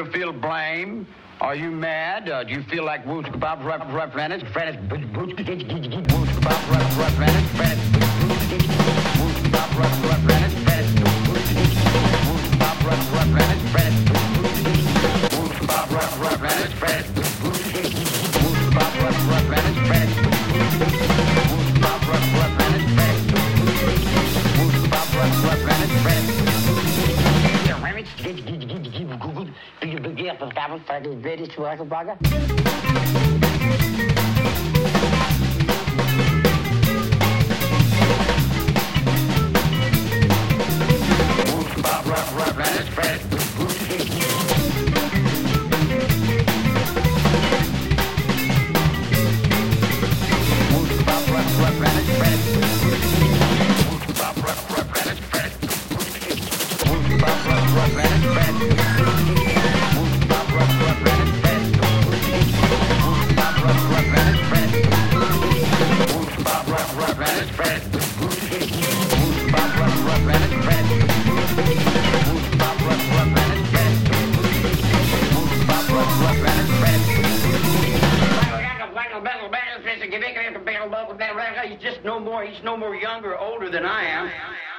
feel blame? Are you mad? Do you feel like Wooska Bob represented? He's no more younger or older than I am.